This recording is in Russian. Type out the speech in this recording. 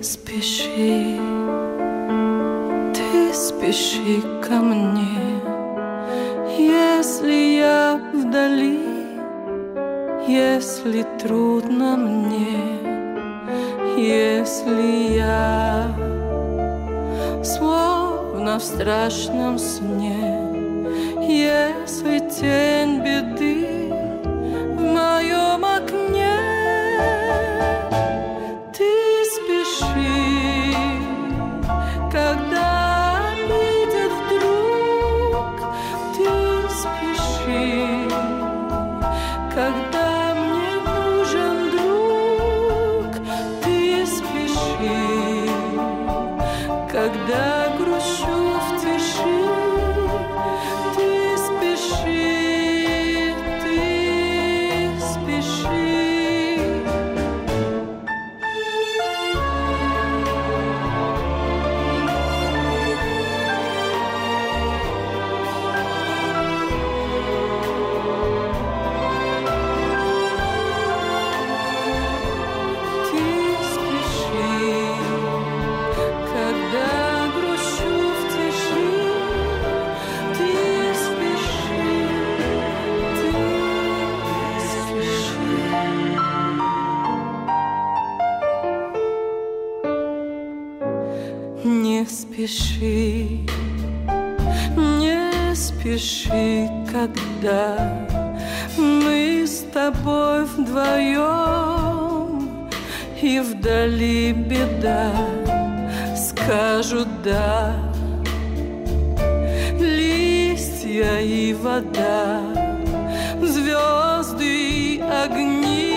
спеши, ты спеши ко мне, если я вдали, если трудно мне, если я словно в страшном сне, если тень беды в моем окне. Ты спеши, когда видит вдруг, ты спеши, когда мне нужен друг, ты спеши, когда грущу в тиши, ты спеши, ты спеши. Не спеши, не спеши, когда мы с тобой вдвоем, и вдали беда, скажут да, листья и вода, звезды и огни.